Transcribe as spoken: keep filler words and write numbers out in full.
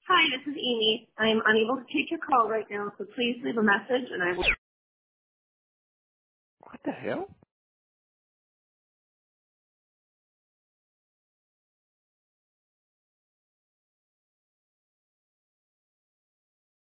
Hi, this is Amy. I am unable to take your call right now, so please leave a message and I will... What the hell?